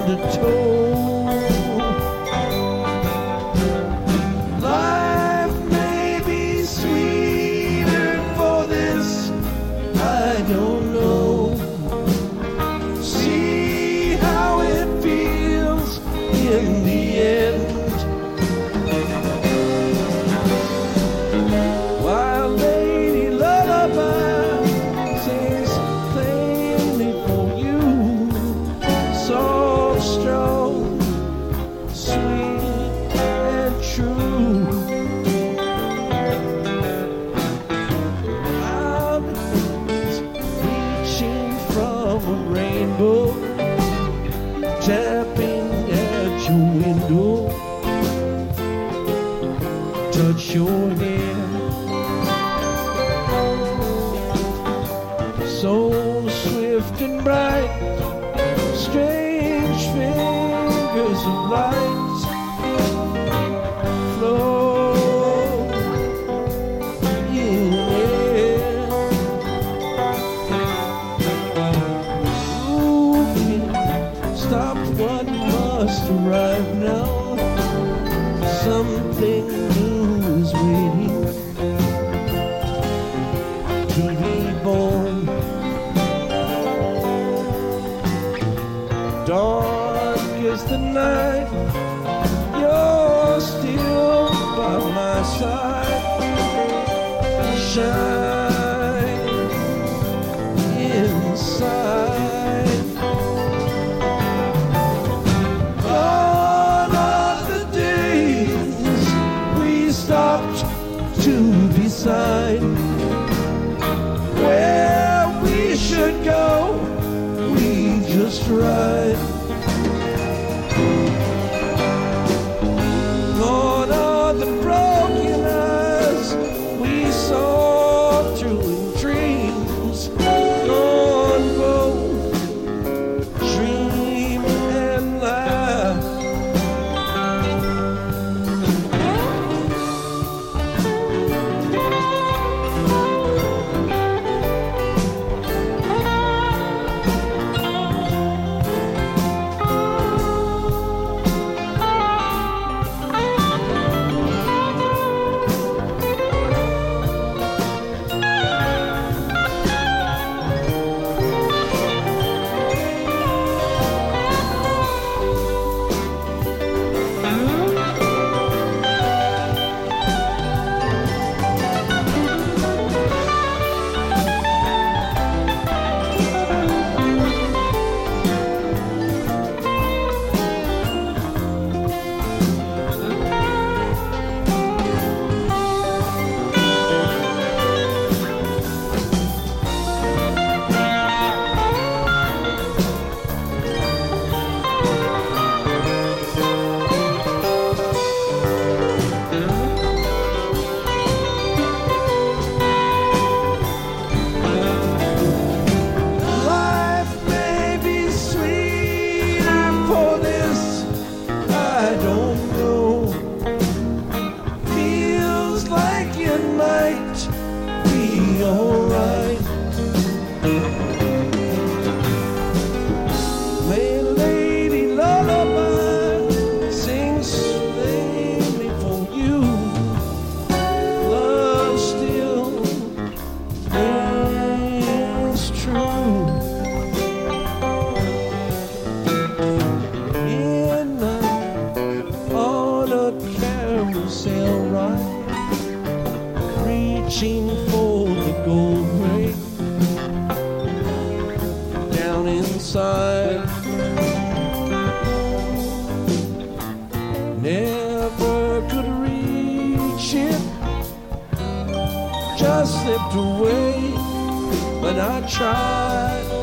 undertow. Life may be sweeter for this, I don't know. See how it feels in the end. While Lady Lullaby sings plainly for you, soft, strong, sweet and true. Clouds reaching from a rainbow, tapping at your window, touch your hair. So swift and bright, strange fingers of light flow in air, moving, stop what must arrive now. Something new is waiting to be born. Dark is the night, you're still by my side. Shine inside. Gone are the days we stopped to decide where we should go. We just ride. Gone are the broken eyes we saw through in dreams. Gone both dream and lie. Reaching for the gold ring down inside. Never could reach it, just slipped away, but I tried.